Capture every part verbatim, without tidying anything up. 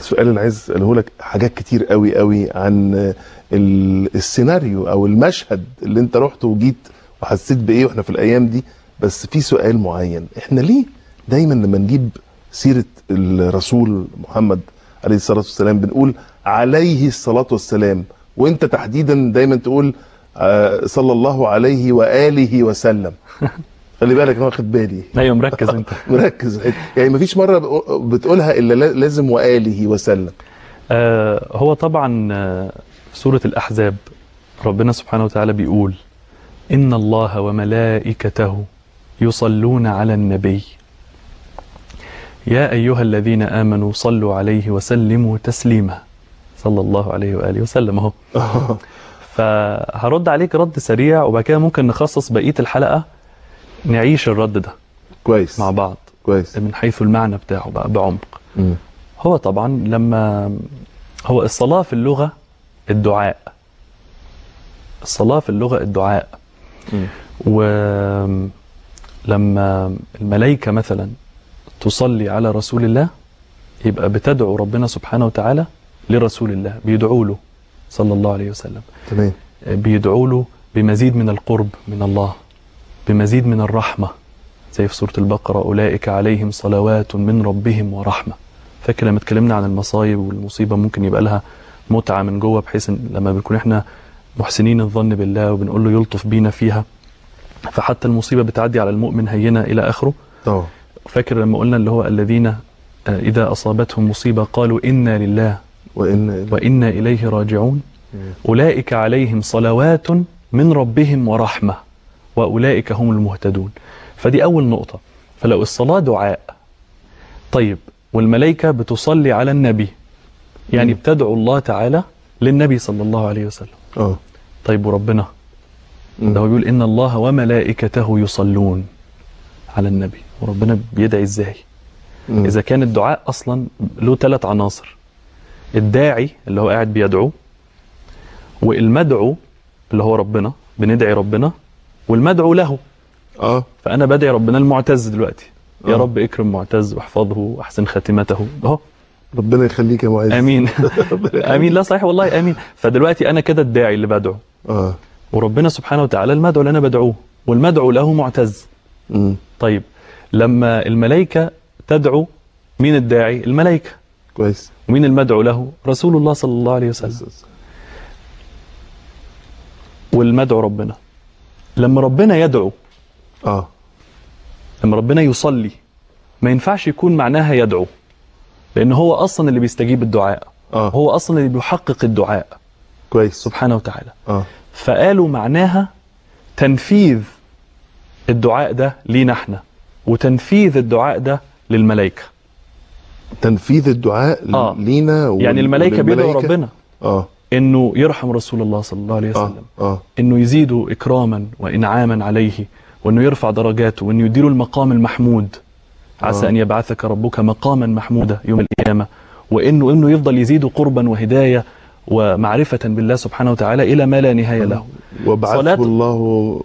السؤال اللي عايز اساله لك حاجات كتير قوي قوي عن السيناريو او المشهد اللي انت رحت وجيت وحسيت بايه واحنا في الايام دي، بس في سؤال معين، احنا ليه دايما لما نجيب سيره الرسول محمد عليه الصلاه والسلام بنقول عليه الصلاه والسلام، وانت تحديدا دايما تقول آه صلى الله عليه واله وسلم؟ خلي بالك انا واخد بالي. ايوه مركز انت. مركز يعني مفيش مره بتقولها الا لازم واله وسلم. آه هو طبعا آه سوره الاحزاب ربنا سبحانه وتعالى بيقول ان الله وملائكته يصلون على النبي يا ايها الذين امنوا صلوا عليه وسلموا تسليما، صلى الله عليه واله وسلم اهو. فهرد عليك رد سريع وبعد كده ممكن نخصص بقيه الحلقه نعيش الرد ده كويس مع بعض كويس من حيث المعنى بتاعه بقى بعمق. م. هو طبعا لما هو الصلاة في اللغة الدعاء، الصلاة في اللغة الدعاء م. ولما الملائكة مثلا تصلي على رسول الله يبقى بتدعو ربنا سبحانه وتعالى لرسول الله، بيدعوا له صلى الله عليه وسلم. تمام. بيدعوا له بمزيد من القرب من الله، بمزيد من الرحمة، زي في سورة البقرة أولئك عليهم صلوات من ربهم ورحمة. فاكر لما اتكلمنا عن المصايب والمصيبة ممكن يبقى لها متعة من جوه، بحيث لما بنكون احنا محسنين الظن بالله وبنقول له يلطف بينا فيها، فحتى المصيبة بتعدي على المؤمن هينة إلى آخره. طبعا. فاكر لما قلنا اللي هو الذين إذا أصابتهم مصيبة قالوا إنا لله وإنا, وإنا إليه راجعون م. أولئك عليهم صلوات من ربهم ورحمة وأولئك هم المهتدون. فدي أول نقطة. فلو الصلاة دعاء، طيب والملائكة بتصلي على النبي، يعني م. بتدعو الله تعالى للنبي صلى الله عليه وسلم. اه طيب وربنا ده هو بيقول إن الله وملائكته يصلون على النبي، وربنا بيدعي إزاي؟ م. إذا كان الدعاء أصلا له ثلاث عناصر، الداعي اللي هو قاعد بيدعو، والمدعو اللي هو ربنا بندعي ربنا، والمدعو له. اه فانا بدعي ربنا المعتز دلوقتي، يا آه. رب اكرم معتز واحفظه واحسن خاتمته اهو. ربنا يخليك يا معز. امين. امين. لا صحيح والله امين. فدلوقتي انا كده الداعي اللي بدعو، اه وربنا سبحانه وتعالى المدعو اللي انا بدعوه، والمدعو له معتز. م. طيب لما الملائكه تدعو، مين الداعي؟ الملائكه. كويس. ومين المدعو له؟ رسول الله صلى الله عليه وسلم. والمدعو ربنا. لما ربنا يدعو، اه لما ربنا يصلي، ما ينفعش يكون معناها يدعو، لأن هو أصلا اللي بيستجيب الدعاء. اه هو أصلا اللي بيحقق الدعاء كويس سبحانه وتعالى. اه فقالوا معناها تنفيذ الدعاء ده لينا احنا، وتنفيذ الدعاء ده للملائكة. تنفيذ الدعاء آه. لينا و... يعني الملائكة بيدعوا ربنا اه انه يرحم رسول الله صلى الله عليه وسلم، آه. آه. انه يزيده اكراما وانعاما عليه، وانه يرفع درجاته، وانه يديله المقام المحمود، عسى آه. ان يبعثك ربك مقاما محمودا يوم القيامه، وانه انه يفضل يزيده قربا وهدايه ومعرفه بالله سبحانه وتعالى الى ما لا نهايه له. وبعثه الله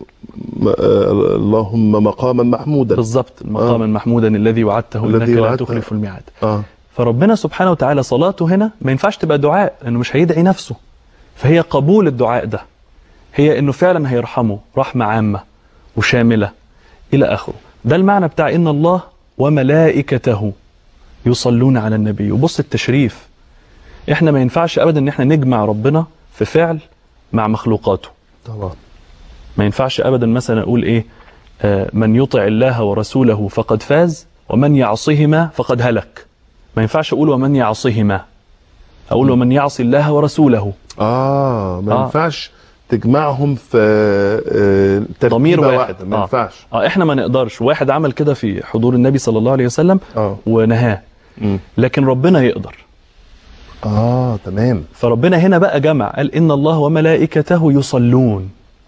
اللهم مقاما محمودا. بالضبط، مقاما آه. محمودا الذي وعدته انك لا تخلف الميعاد. آه. فربنا سبحانه وتعالى صلاته هنا ما ينفعش تبقى دعاء، انه مش هيدعي نفسه، فهي قبول الدعاء ده، هي انه فعلا هيرحمه رحمه عامه وشامله الى اخره. ده المعنى بتاع ان الله وملائكته يصلون على النبي. وبص التشريف، احنا ما ينفعش ابدا ان احنا نجمع ربنا في فعل مع مخلوقاته. طبعا ما ينفعش ابدا مثلا اقول ايه، آه من يطع الله ورسوله فقد فاز ومن يعصهما فقد هلك. ما ينفعش اقول ومن يعصهما، اقول ومن يعصي الله ورسوله. اه ما آه. ينفعش تجمعهم في آه ضمير واحد, واحد. ما ينفعش. آه. اه احنا ما نقدرش. واحد عمل كده في حضور النبي صلى الله عليه وسلم آه. ونهاه، لكن ربنا يقدر. اه تمام. فربنا هنا بقى جمع، قال ان الله وملائكته يصلون،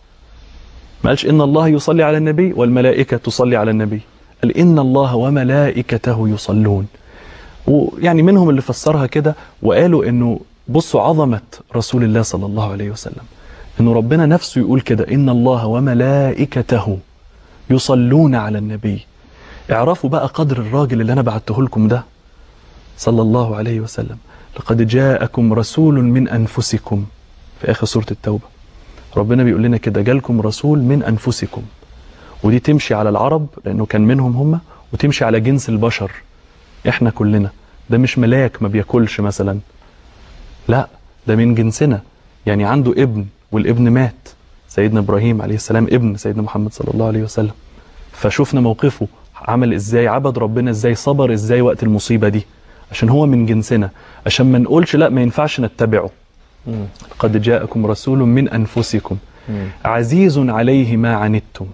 ما قالش ان الله يصلي على النبي والملائكه تصلي على النبي، قال ان الله وملائكته يصلون. ويعني منهم اللي فسرها كده وقالوا انه بصوا عظمه رسول الله صلى الله عليه وسلم، انه ربنا نفسه يقول كده ان الله وملائكته يصلون على النبي. اعرفوا بقى قدر الراجل اللي انا بعته لكم ده، صلى الله عليه وسلم: لقد جاءكم رسول من أنفسكم، في آخر سورة التوبة. ربنا بيقول لنا كده: جالكم رسول من أنفسكم. ودي تمشي على العرب لأنه كان منهم هم، وتمشي على جنس البشر إحنا كلنا. ده مش ملاك ما بياكلش مثلا، لا، ده من جنسنا، يعني عنده ابن والابن مات. سيدنا إبراهيم عليه السلام ابن سيدنا محمد صلى الله عليه وسلم، فشوفنا موقفه عمل إزاي، عبد ربنا إزاي، صبر إزاي وقت المصيبة دي، عشان هو من جنسنا، عشان ما نقولش لا ما ينفعش نتبعه. مم. قد جاءكم رسول من أنفسكم مم. عزيز عليه ما عنتم.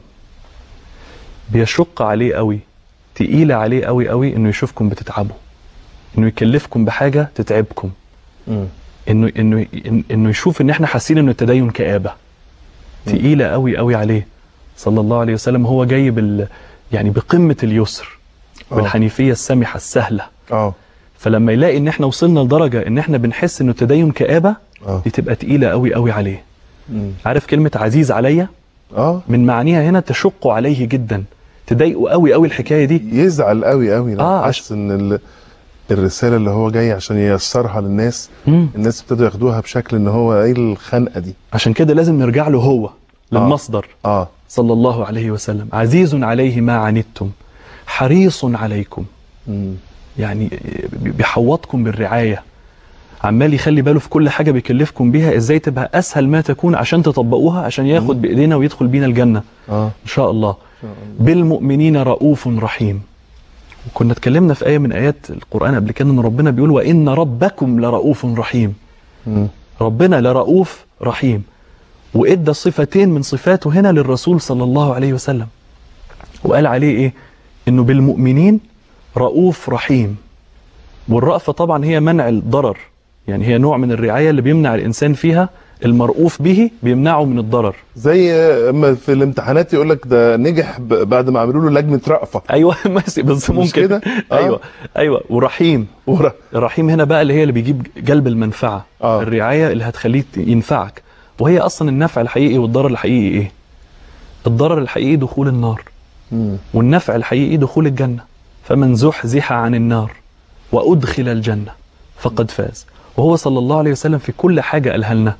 بيشق عليه قوي، تقيلة عليه قوي قوي انه يشوفكم بتتعبوا، انه يكلفكم بحاجة تتعبكم، مم. انه انه انه يشوف ان احنا حاسين انه التدين كآبة. تقيلة قوي قوي عليه صلى الله عليه وسلم. هو جاي بال يعني بقمة اليسر والحنيفية السمحة السهلة. اه فلما يلاقي ان احنا وصلنا لدرجة ان احنا بنحس انه التدين كآبة، اه دي تبقى تقيلة قوي قوي عليه. مم. عارف كلمة عزيز عليا؟ اه من معانيها هنا تشق عليه جدا، تضايقه قوي قوي الحكاية دي. يزعل قوي قوي لو آه، حس ان ال... الرساله اللي هو جاي عشان ييسرها للناس، مم. الناس ابتدوا ياخدوها بشكل ان هو ايه الخنقه دي. عشان كده لازم نرجع له هو، للمصدر. اه صلى الله عليه وسلم: عزيز عليه ما عنتم حريص عليكم. مم. يعني بيحوطكم بالرعاية، عمال يخلي باله في كل حاجة بيكلفكم بيها ازاي تبقى اسهل ما تكون عشان تطبقوها، عشان ياخد بايدينا ويدخل بينا الجنة اه ان شاء الله. شاء الله. بالمؤمنين رؤوف رحيم. وكنا اتكلمنا في آية من آيات القرآن قبل كده ان ربنا بيقول: وإن ربكم لرؤوف رحيم. مم. ربنا لرؤوف رحيم، وإدى صفتين من صفاته هنا للرسول صلى الله عليه وسلم، وقال عليه إيه؟ إنه بالمؤمنين رؤوف رحيم. والرأفة طبعا هي منع الضرر، يعني هي نوع من الرعاية اللي بيمنع الإنسان فيها، المرؤوف به بيمنعه من الضرر. زي اما في الامتحانات يقول لك ده نجح ب- بعد ما عملوا له لجنه رأفه. أيوة بس بس مش ممكن كده؟ آه. أيوة أيوة. ورحيم، ورا. الرحيم هنا بقى اللي هي اللي بيجيب جلب المنفعة. آه. الرعاية اللي هتخليه ينفعك. وهي أصلا النفع الحقيقي والضرر الحقيقي إيه؟ الضرر الحقيقي دخول النار، مم. والنفع الحقيقي دخول الجنة. فمن زحزح عن النار وأدخل الجنة فقد فاز. وهو صلى الله عليه وسلم في كل حاجة قالها لنا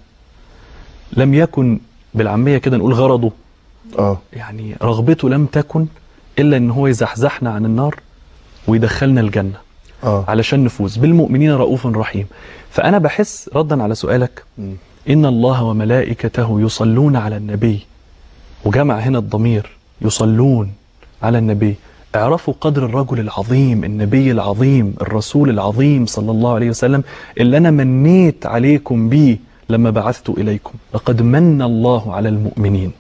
لم يكن بالعامية كده نقول غرضه، اه يعني رغبته لم تكن إلا إن هو يزحزحنا عن النار ويدخلنا الجنة اه علشان نفوز. بالمؤمنين رؤوف رحيم. فأنا بحس ردا على سؤالك، مم. إن الله وملائكته يصلون على النبي، وجمع هنا الضمير يصلون على النبي. اعرفوا قدر الرجل العظيم، النبي العظيم، الرسول العظيم صلى الله عليه وسلم، اللي أنا منيت عليكم بيه لما بعثت إليكم. لقد من الله على المؤمنين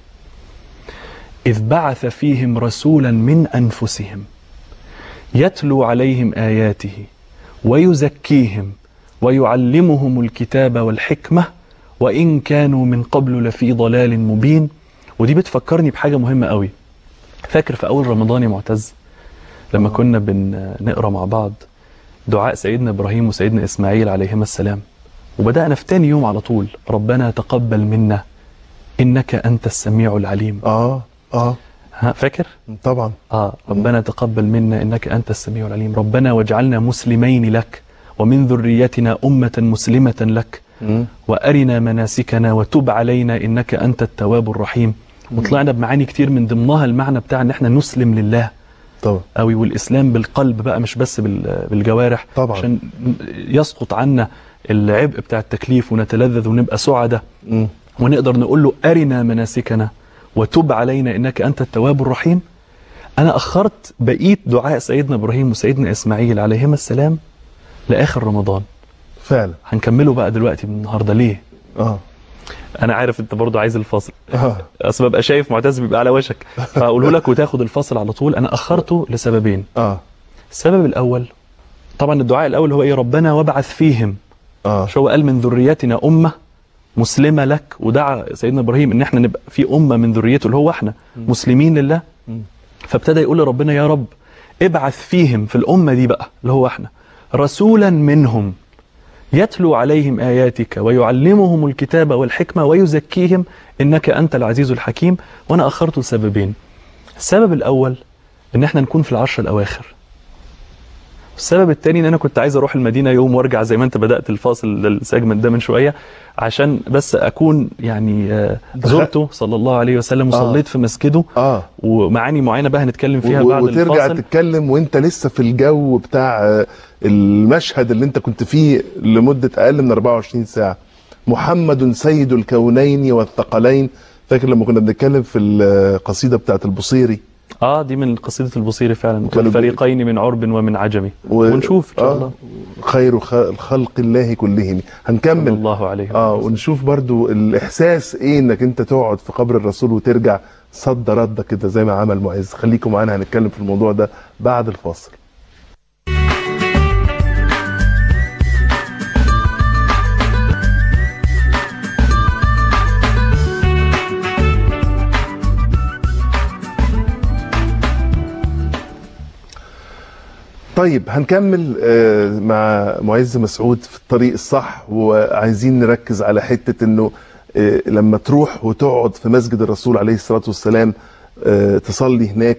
إذ بعث فيهم رسولا من أنفسهم يتلو عليهم آياته ويزكيهم ويعلمهم الكتاب والحكمة وإن كانوا من قبل لفي ضلال مبين. ودي بتفكرني بحاجة مهمة قوي. فاكر في أول رمضان يا معتز لما كنا بنقرأ مع بعض دعاء سيدنا إبراهيم وسيدنا إسماعيل عليهما السلام، وبدأنا في تاني يوم على طول: ربنا تقبل منا إنك أنت السميع العليم. اه اه ها فاكر؟ طبعا. آه ربنا تقبل منا إنك أنت السميع العليم. ربنا واجعلنا مسلمين لك ومن ذريتنا أمة مسلمة لك مم. وأرنا مناسكنا وتب علينا إنك أنت التواب الرحيم. وطلعنا بمعاني كتير من ضمنها المعنى بتاع إن احنا نسلم لله طبعا. أوي، والإسلام بالقلب بقى مش بس بال- بالجوارح، طبعا. عشان يسقط عنا العبء بتاع التكليف ونتلذذ ونبقى سعداء، مم. ونقدر نقول له أرنا مناسكنا وتب علينا إنك أنت التواب الرحيم. أنا أخرت بقية دعاء سيدنا إبراهيم وسيدنا إسماعيل عليهما السلام لآخر رمضان. فعلا. هنكمله بقى دلوقتي من النهاردة. ليه؟ اه أنا عارف أنت برضو عايز الفاصل، اه أصل ببقى شايف معتز بيبقى على وشك، فأقوله لك وتاخد الفاصل على طول. أنا أخرته لسببين. اه السبب الأول طبعا الدعاء الأول هو إيه؟ ربنا وابعث فيهم. اه شو قال؟ من ذريتنا أمة مسلمة لك، ودعا سيدنا إبراهيم إن احنا نبقى في أمة من ذريته اللي هو احنا مسلمين لله. مم. فابتدى يقول لربنا: يا رب ابعث فيهم في الأمة دي بقى اللي هو احنا رسولا منهم يتلو عليهم آياتك ويعلمهم الكتاب والحكمة ويزكيهم إنك أنت العزيز الحكيم. وأنا أخرته لسببين. السبب الأول إن احنا نكون في العشر الأواخر، السبب الثاني ان انا كنت عايز اروح المدينه يوم وارجع زي ما انت بدات الفاصل السيجمنت ده من شويه، عشان بس اكون يعني آه، زرته صلى الله عليه وسلم وصليت آه. في مسجده اه ومعاني معينه بقى هنتكلم فيها و- بعد وترجع الفاصل. تتكلم وانت لسه في الجو بتاع آه، المشهد اللي انت كنت فيه لمده اقل من أربعة وعشرين ساعه. محمد سيد الكونين والثقلين. فاكر لما كنا بنتكلم في القصيده بتاعت البصيري؟ اه دي من قصيده البصيري فعلا، وكانوا والفريقين من عرب ومن عجم، و... ونشوف ان شاء آه الله. خير خ- خلق الله كلهم. صلى هنكمل الله عليه اه وسلم. ونشوف برضو الاحساس ايه انك انت تقعد في قبر الرسول وترجع صد رد كده زي ما عمل معز. خليكم معانا، هنتكلم في الموضوع ده بعد الفاصل. طيب هنكمل آه، مع معز مسعود في الطريق الصح، وعايزين نركز على حتة انه آه، لما تروح وتقعد في مسجد الرسول عليه الصلاة والسلام آه، تصلي هناك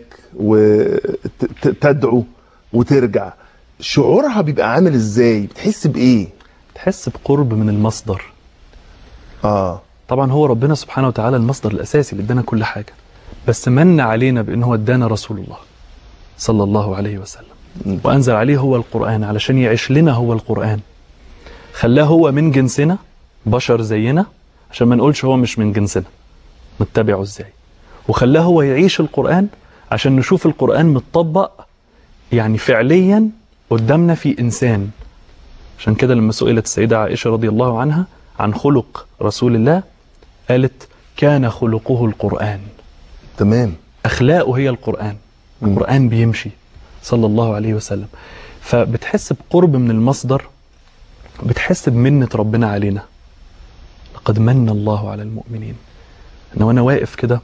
وتدعو وترجع، شعورها بيبقى عامل ازاي؟ بتحس بايه؟ تحس بقرب من المصدر. اه طبعا هو ربنا سبحانه وتعالى المصدر الاساسي اللي ادانا كل حاجه، بس من علينا بان هو ادانا رسول الله صلى الله عليه وسلم، وأنزل عليه هو القرآن علشان يعيش لنا هو القرآن. خلاه هو من جنسنا، بشر زينا، عشان ما نقولش هو مش من جنسنا، نتبعه ازاي. وخلاه هو يعيش القرآن عشان نشوف القرآن متطبق يعني فعليا قدامنا في إنسان. عشان كده لما سئلت السيدة عائشة رضي الله عنها عن خلق رسول الله قالت كان خلقه القرآن. تمام. أخلاقه هي القرآن، القرآن بيمشي صلى الله عليه وسلم. فبتحس بقرب من المصدر، بتحس بمنة ربنا علينا. لقد من الله على المؤمنين. أنا وأنا واقف كده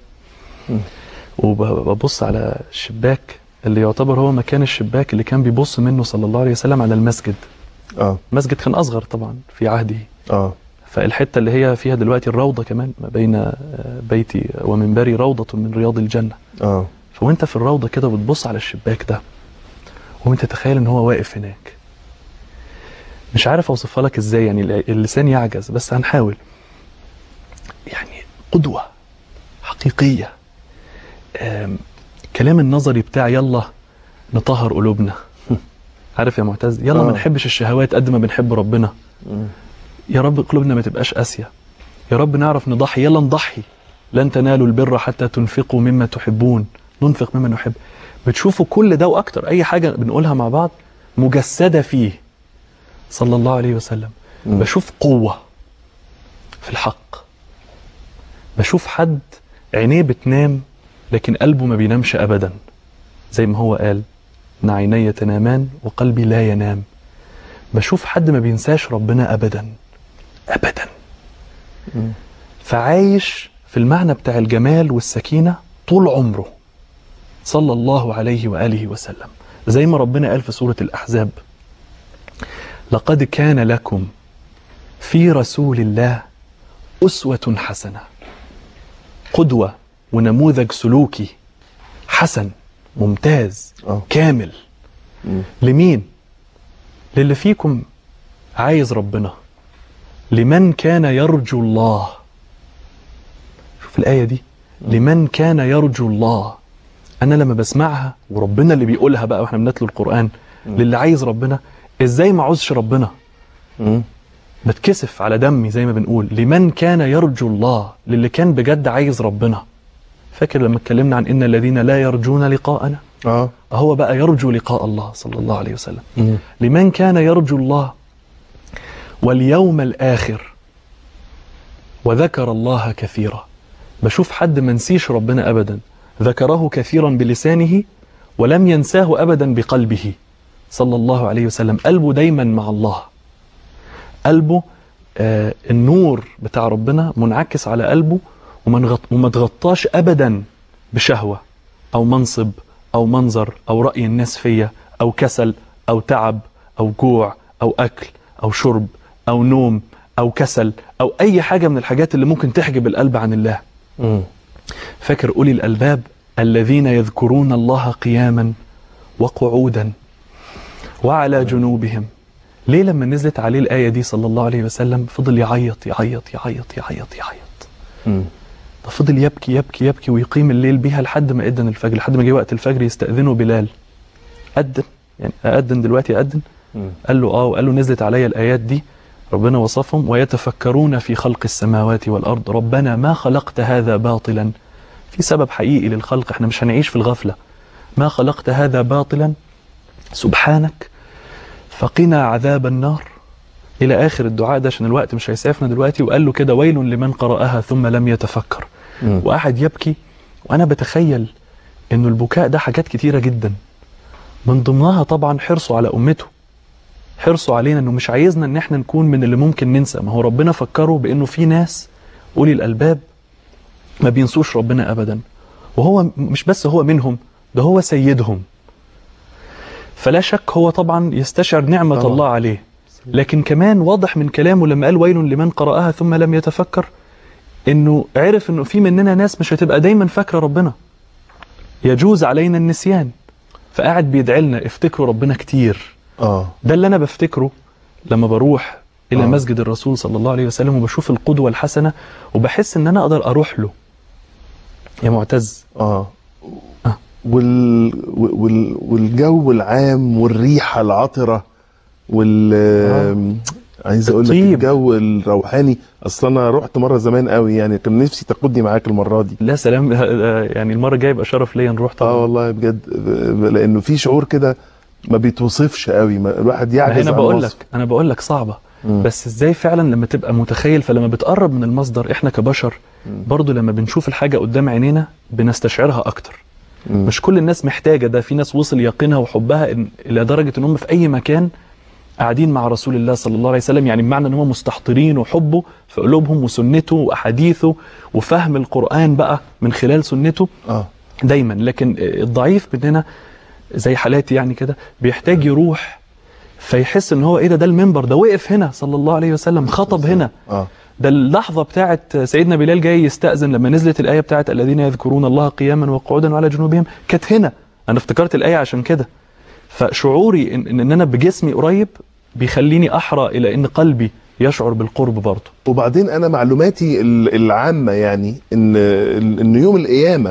وببص على الشباك اللي يعتبر هو مكان الشباك اللي كان بيبص منه صلى الله عليه وسلم على المسجد. اه المسجد كان أصغر طبعا في عهده، اه فالحتة اللي هي فيها دلوقتي الروضة كمان ما بين بيتي ومنبري روضة من رياض الجنة. اه فوانت في الروضة كده بتبص على الشباك ده وانت تخيل ان هو واقف هناك. مش عارف اوصفها لك ازاي، يعني اللسان يعجز، بس هنحاول. يعني قدوة حقيقية. كلام النظري بتاع يلا نطهر قلوبنا. عارف يا معتز، يلا ما نحبش الشهوات قد ما بنحب ربنا. يا رب قلوبنا ما تبقاش قاسية. يا رب نعرف نضحي، يلا نضحي. لن تنالوا البر حتى تنفقوا مما تحبون. ننفق مما نحب. بتشوفوا كل ده واكتر، اي حاجة بنقولها مع بعض مجسدة فيه صلى الله عليه وسلم. م. بشوف قوة في الحق. بشوف حد عينيه بتنام لكن قلبه ما بينامش ابدا، زي ما هو قال ان عيني تنامان وقلبي لا ينام. بشوف حد ما بينساش ربنا ابدا ابدا. م. فعايش في المعنى بتاع الجمال والسكينة طول عمره صلى الله عليه وآله وسلم. زي ما ربنا قال في سورة الأحزاب لقد كان لكم في رسول الله أسوة حسنة. قدوة ونموذج سلوكي حسن ممتاز أوه. كامل. م. لمين؟ للي فيكم عايز ربنا، لمن كان يرجو الله. شوف الآية دي، م. لمن كان يرجو الله. أنا لما بسمعها وربنا اللي بيقولها بقى وإحنا بنتلو القرآن، م. للي عايز ربنا، إزاي ما عوزش ربنا؟ م. بتكسف على دمي زي ما بنقول. لمن كان يرجو الله، للي كان بجد عايز ربنا. فاكر لما اتكلمنا عن إن الذين لا يرجون لقاءنا؟ آه. هو بقى يرجو لقاء الله صلى الله عليه وسلم. م. لمن كان يرجو الله واليوم الآخر وذكر الله كثيرا. بشوف حد ما نسيش ربنا أبدا، ذكره كثيرا بلسانه ولم ينساه أبدا بقلبه صلى الله عليه وسلم. قلبه دايما مع الله. قلبه آه النور بتاع ربنا منعكس على قلبه، وما تغطاش أبدا بشهوة أو منصب أو منظر أو رأي الناس فيا أو كسل أو تعب أو جوع أو أكل أو شرب أو نوم أو كسل أو أي حاجة من الحاجات اللي ممكن تحجب القلب عن الله. م. فاكر أولي الألباب الذين يذكرون الله قياما وقعودا وعلى جنوبهم. ليه لما نزلت عليه الآية دي صلى الله عليه وسلم فضل يعيط يعيط يعيط يعيط يعيط؟ مم. فضل يبكي يبكي يبكي ويقيم الليل بيها لحد ما أذن الفجر، لحد ما جه وقت الفجر يستأذنه بلال. أذن يعني أذن دلوقتي أذن؟ مم. قال له آه، وقال له نزلت علي الآيات دي، ربنا وصفهم ويتفكرون في خلق السماوات والأرض ربنا ما خلقت هذا باطلا. في سبب حقيقي للخلق، احنا مش هنعيش في الغفلة. ما خلقت هذا باطلا سبحانك فقنا عذاب النار، إلى آخر الدعاء ده عشان الوقت مش هيسعفنا دلوقتي. وقال له كده ويل لمن قرأها ثم لم يتفكر. مم. وقعد يبكي، وأنا بتخيل إنه البكاء ده حاجات كتيرة جدا، من ضمنها طبعا حرصه على أمته، حرصه علينا إنه مش عايزنا إن احنا نكون من اللي ممكن ننسى. ما هو ربنا فكره بإنه في ناس أولي الألباب ما بينسوش ربنا أبدا، وهو مش بس هو منهم، ده هو سيدهم. فلا شك هو طبعا يستشعر نعمة طبعا. الله عليه، لكن كمان واضح من كلامه لما قال ويل لمن قرأها ثم لم يتفكر انه عرف انه في مننا ناس مش هتبقى دايما فاكرة ربنا، يجوز علينا النسيان، فقاعد بيدعي لنا افتكروا ربنا كتير. اه ده اللي انا بفتكره لما بروح الى آه. مسجد الرسول صلى الله عليه وسلم وبشوف القدوة الحسنة، وبحس ان انا اقدر اروح له. يا معتز اه آه. وال... وال... والجو العام والريحة العطرة وال آه. عايز اقول لك الطيب. الجو الروحاني. اصلا انا رحت مرة زمان قوي، يعني كان نفسي تاخدني معاك المرة دي. لا سلام، يعني المرة الجاية يبقى شرف ليا نروح طبعا. اه والله بجد، لانه في شعور كده ما بيتوصفش قوي، ما الواحد يعجز انا عن بقول وصفه. لك انا بقول لك صعبة. مم. بس ازاي فعلا لما تبقى متخيل، فلما بتقرب من المصدر احنا كبشر برضو لما بنشوف الحاجة قدام عينينا بنستشعرها اكتر. مم. مش كل الناس محتاجة ده، في ناس وصل يقينها وحبها إن الى درجة ان هم في اي مكان قاعدين مع رسول الله صلى الله عليه وسلم، يعني بمعنى ان هم مستحضرين وحبه في قلوبهم وسنته واحاديثه وفهم القرآن بقى من خلال سنته اه دايما. لكن الضعيف مننا زي حالاتي يعني كده بيحتاج يروح فيحس ان هو ايه ده ده المنبر ده وقف هنا صلى الله عليه وسلم، خطب هنا. اه ده اللحظة بتاعت سيدنا بلال جاي يستأذن لما نزلت الآية بتاعت الذين يذكرون الله قياما وقعودا وعلى جنوبهم، كانت هنا. أنا افتكرت الآية عشان كده. فشعوري إن, إن أنا بجسمي قريب بيخليني أحرى إلى إن قلبي يشعر بالقرب برضه. وبعدين انا معلوماتي ال- العامة يعني ان ان يوم القيامة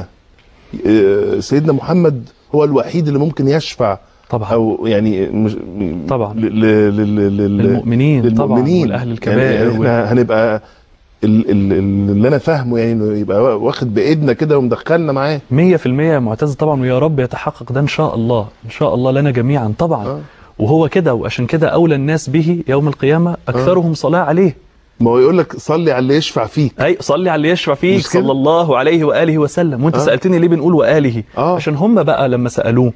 آه، سيدنا محمد هو الوحيد اللي ممكن يشفع، طبعا او يعني مش طبعا ل- ل- ل- ل- للمؤمنين طبعا للمؤمنين والأهل الكبائر يعني احنا هنبقى ال- ال- ال- اللي انا فاهمه يعني انه يبقى واخد بايدنا كده ومدخلنا معاه. مية في المية يا معتز طبعا، ويا رب يتحقق ده إن شاء الله، إن شاء الله لنا جميعا طبعا. آه. وهو كده، وعشان كده أولى الناس به يوم القيامة أكثرهم صلاة عليه. ما هو يقول لك صلي على اللي يشفع فيك. اي صلي على اللي يشفع فيك مش كده؟ صلى الله عليه واله وسلم. وانت آه. سالتني ليه بنقول واله؟ آه. عشان هم بقى لما سالوه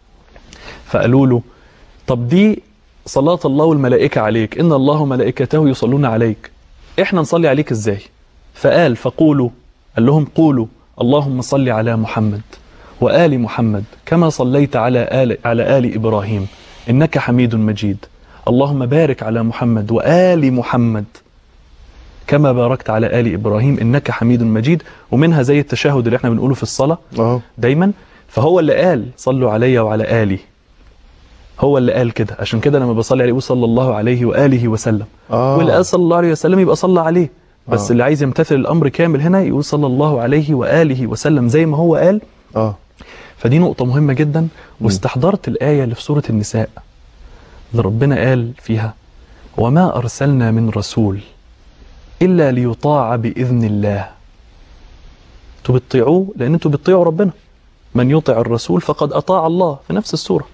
فقالوا له طب دي صلاه الله والملائكه عليك، ان الله وملائكته يصلون عليك، احنا نصلي عليك ازاي؟ فقال فقولوا، قال لهم قولوا اللهم صل على محمد وآل محمد كما صليت على آل على آل إبراهيم إنك حميد مجيد، اللهم بارك على محمد وآل محمد كما باركت على آل إبراهيم إنك حميد مجيد. ومنها زي التشهد اللي احنا بنقوله في الصلاة اه دايما. فهو اللي قال صلوا علي وعلى آلي، هو اللي قال كده. عشان كده لما بصلي عليه صلى الله عليه وآله وسلم، اه واللي قال صلى الله عليه وسلم يبقى صلى عليه. بس آه. اللي عايز يمتثل الأمر كامل هنا يقول صلى الله عليه وآله وسلم زي ما هو قال. اه فدي نقطة مهمة جدا. واستحضرت الآية اللي في سورة النساء اللي ربنا قال فيها وما أرسلنا من رسول إلا ليطاع بإذن الله. انتوا بتطيعوه لأن انتوا بتطيعوا ربنا، من يطع الرسول فقد أطاع الله، في نفس السورة.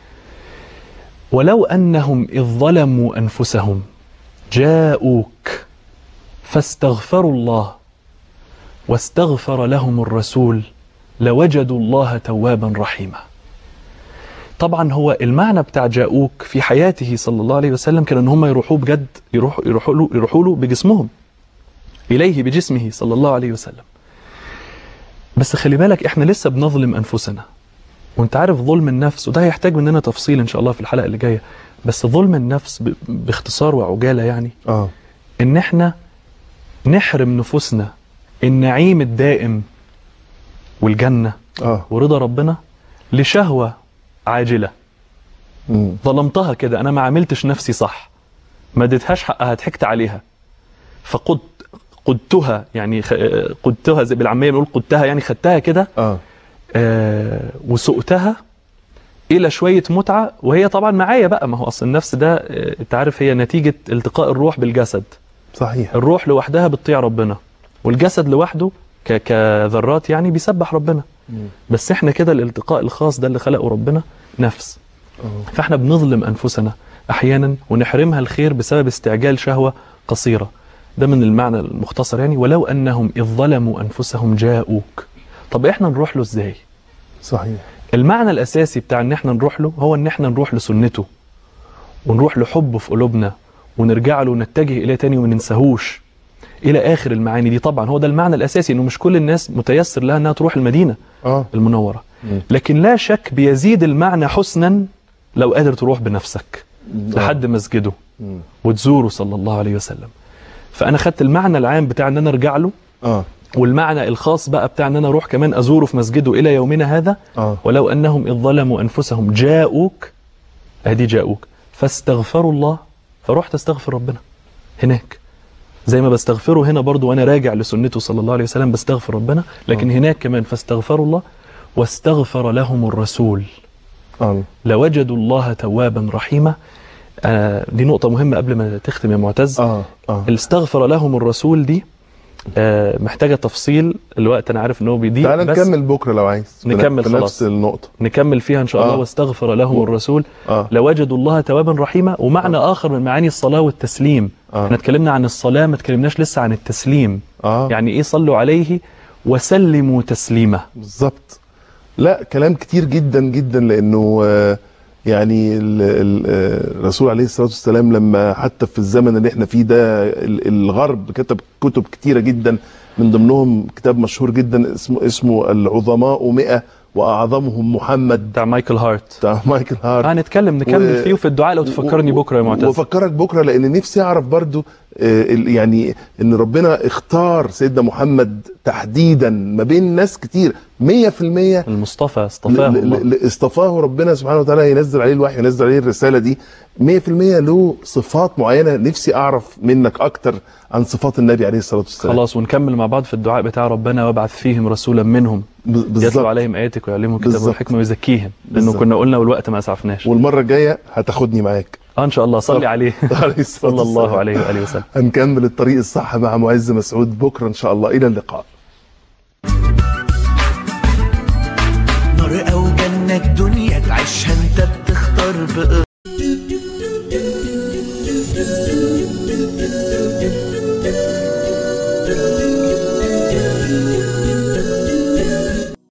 ولو أنهم إذ ظلموا أنفسهم جاءوك فاستغفروا الله واستغفر لهم الرسول لوجدوا الله توابا رحيما. طبعا هو المعنى بتاع جاءوك في حياته صلى الله عليه وسلم كان ان هم يروحوا بجد، يروحوا يروحوا له يروحوا له بجسمهم اليه بجسمه صلى الله عليه وسلم. بس خلي بالك احنا لسه بنظلم انفسنا، وانت عارف ظلم النفس، وده هيحتاج مننا تفصيل ان شاء الله في الحلقه اللي جايه. بس ظلم النفس ب... باختصار وعجاله يعني اه ان احنا نحرم نفوسنا النعيم الدائم والجنه اه ورضا ربنا لشهوه عاجله. مم. ظلمتها كده، انا ما عملتش نفسي صح، ما اديتهاش حقها، ضحكت عليها، فقد قدتها يعني خ... قدتها زي بالعاميه بنقول قدتها، يعني خدتها كده اه آه وسقتها الى شويه متعه، وهي طبعا معايا بقى، ما هو اصل النفس ده آه، انت عارف هي نتيجه التقاء الروح بالجسد. صحيح. الروح لوحدها بتطيع ربنا، والجسد لوحده ك... كذرات يعني بيسبح ربنا. مم. بس احنا كده الالتقاء الخاص ده اللي خلقه ربنا نفس، اه فاحنا بنظلم انفسنا احيانا ونحرمها الخير بسبب استعجال شهوه قصيره. ده من المعنى المختصر يعني. ولو انهم اذ ظلموا انفسهم جاءوك. طب احنا نروح له ازاي؟ صحيح. المعنى الاساسي بتاع ان احنا نروح له هو ان احنا نروح لسنته، ونروح لحبه في قلوبنا، ونرجع له ونتجه اليه تاني وما ننساهوش الى اخر المعاني دي. طبعا هو ده المعنى الاساسي، انه مش كل الناس متيسر لها انها تروح المدينه اه المنوره، مم. لكن لا شك بيزيد المعنى حسنا لو قادر تروح بنفسك لحد مسجده مم. وتزوره صلى الله عليه وسلم. فانا خدت المعنى العام بتاع ان انا ارجع له، اه والمعنى الخاص بقى بتاع ان انا اروح كمان ازوره في مسجده الى يومنا هذا. اه ولو انهم اذ ظلموا انفسهم جاءوك، ادي جاءوك فاستغفروا الله، فروح تستغفر ربنا هناك زي ما بستغفره هنا برضو وانا راجع لسنته صلى الله عليه وسلم بستغفر ربنا، لكن آه. هناك كمان فاستغفروا الله واستغفر لهم الرسول اه لوجدوا الله توابا رحيما. آه دي نقطة مهمة قبل ما تختم يا معتز. اه اه استغفر لهم الرسول دي آه محتاجة تفصيل، الوقت أنا عارف إن هو بيضيق، تعال بس نكمل بكره لو عايز في نكمل في خلاص. نفس النقطه. نكمل فيها إن شاء الله. آه. واستغفر لهم و- الرسول اه لوجدوا الله توابا رحيما. ومعنى آه. آخر من معاني الصلاة والتسليم، آه. احنا اتكلمنا عن الصلاة ما اتكلمناش لسه عن التسليم. اه يعني إيه صلوا عليه وسلموا تسليما. بالظبط. لا كلام كتير جدا جدا، لانه آه، يعني ال- ال- آه، الرسول عليه الصلاه والسلام لما حتى في الزمن اللي احنا فيه ده ال- الغرب كتب كتب كتيره جدا، من ضمنهم كتاب مشهور جدا اسمه اسمه العظماء مئة واعظمهم محمد بتاع مايكل هارت. بتاع مايكل هارت. هنتكلم نكمل و- فيه وفي الدعاء لو تفكرني و- بكرة يا معتز. وافكرك بكره، لان نفسي اعرف برضو آه، ال- يعني ان ربنا اختار سيدنا محمد تحديدا ما بين ناس كتير مية في المية. المصطفى ل- اصطفاه ل- الله. ل- اصطفاه ربنا سبحانه وتعالى، ينزل عليه الوحي، ينزل عليه الرساله دي مية في المية. له صفات معينه، نفسي اعرف منك اكتر عن صفات النبي عليه الصلاه والسلام. خلاص ونكمل مع بعض في الدعاء بتاع ربنا وابعث فيهم رسولا منهم ب- يتلو بالظبط. عليهم اياتك ويعلمهم الكتاب بالظبط. والحكمه ويزكيهم، لانه بالظبط. كنا قلنا والوقت ما اسعفناش. والمره الجايه هتاخدني معاك اه ان شاء الله. صلي عليه عليه الصلاة صلى الله والسلام. عليه واله وسلم. هنكمل الطريق الصح مع معز مسعود بكره ان شاء الله. الى اللقاء. نار او جنة الدنيا تعيشها انت بتختار بإرادتك.